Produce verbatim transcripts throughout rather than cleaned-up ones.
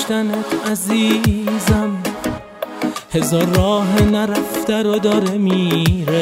داشتنت عزیزم هزار راه نرفته رو داره میره،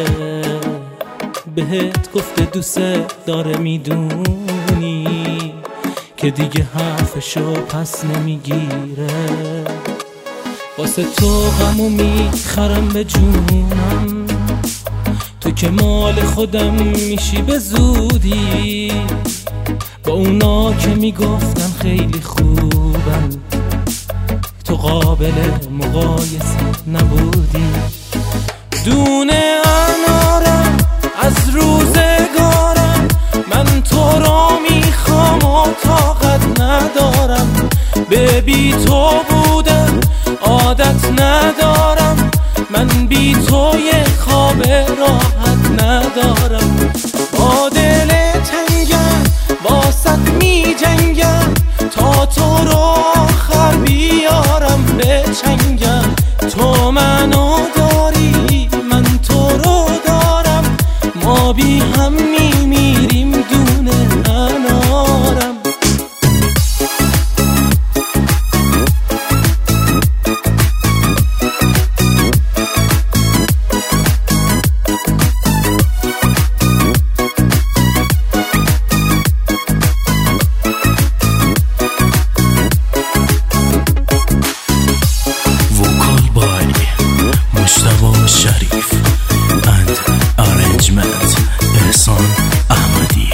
بهت گفته دوست داره میدونی که دیگه حرفشو پس نمیگیره. واسه تو غمو میخرم به جونم، تو که مال خودم میشی به زودی، با اونا که میگفتن خیلی خوبن تو قابل مقایسه نبودی. دونه انارم از روزگارم، من تو رو میخوام و طاقت ندارم، به بی تو بودم عادت ندارم، من بی تو یه خواب راحت ندارم. با دل تنگم واسط می جنگم تا تو رو آخر بیارم به چنگم. تو منو داری من تو رو دارم، ما بی هم می میریم دونه انارم. شریف and arrangement احسان احمدی.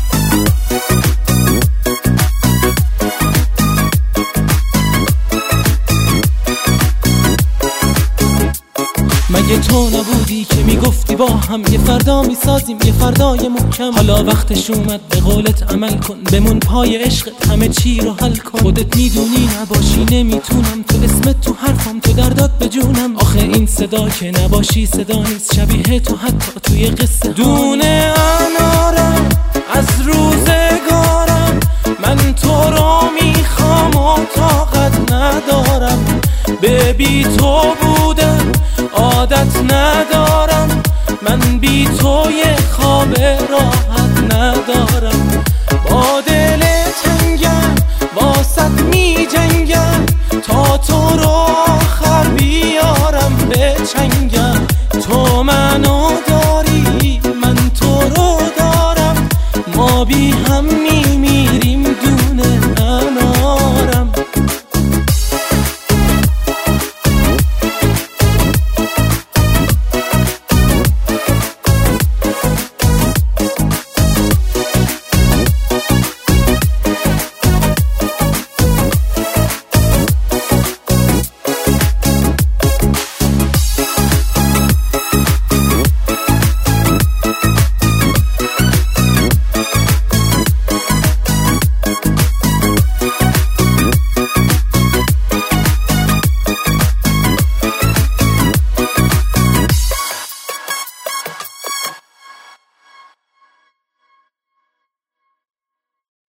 مگه تو نبودی که میگفتی با هم یه فردا میسازیم یه فردای محکم؟ حالا وقتش اومد به قولت عمل کن، بمون پای عشقت همه چی رو حل کن. خودت میدونی نباشی نمیتونم، تو اسمت تو حرفم تو دردات به جونم. آخه این صدا که نباشی صدا نیست، شبیه تو حتی توی قصه. دونه انارم از روزگارم، من تو رو میخوام و طاقت ندارم، به بی تو بودم عادت ندارم، من بی تو یه خواب راحت ندارم. با